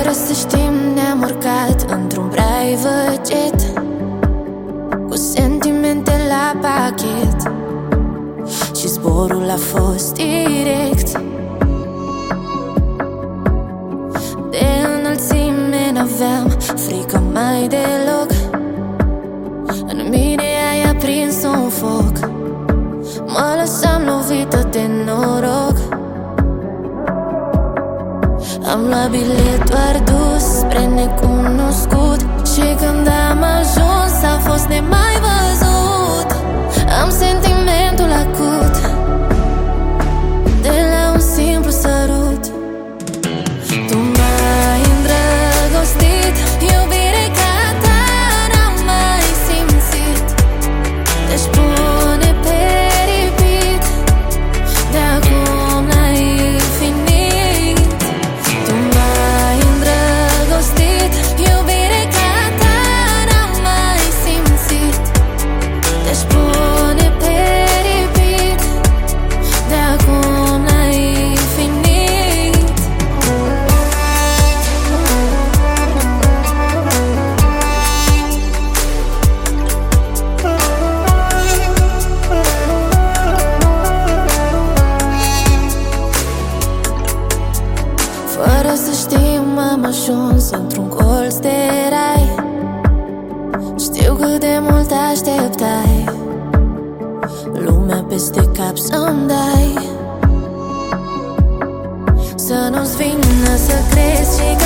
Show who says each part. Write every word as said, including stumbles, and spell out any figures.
Speaker 1: Fără să știm ne-am urcat într-un private jet, cu sentimente la pachet, și zborul a fost direct. De înălțime n-aveam frică mai deloc. În mine ai aprins un foc, mă lăsam lovită de noroc. Am luat bilet doar dus spre necunoscut, și când am ajuns a fost nemai văzut. Am sentimentul acut de la un simplu sărut. Tu m-ai îndrăgostit, iubire ca ta n-am mai simțit. Deci pune pe repeat de acum la infinit. Tu m-ai îndrăgostit, iubire ca ta n-am mai simțit. Deci pune pe repeat de acum la infinit. Fără să știm am ajuns într-un colț de rai. Știu cât de mult așteptai, lumea peste cap să-mi dai. Să nu-ți vină să crezi și că